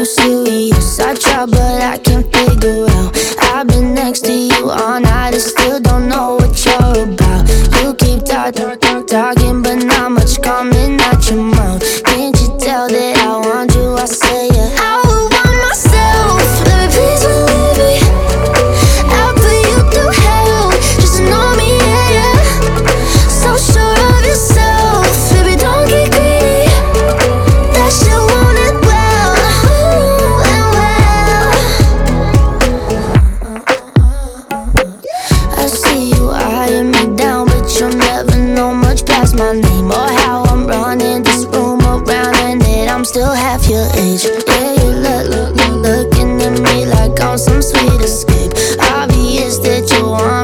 no serious. I try, but I can't figure out. I've been next to you all night and still don't know what you're about. You keep talking, but not much coming out your mouth. Can't you tell that I want you? I say yeah. I would want myself. Let me please believe me. I'll put you through hell just to know me, yeah, yeah. So sure of yourself, baby, don't get greedy. That shit want it well, and well. I see you eyeing me down, but you'll never know much past my name or how I'm running this room around, and that I'm still half your age. Yeah, you looking at me like I'm some sweet escape. Obvious that you want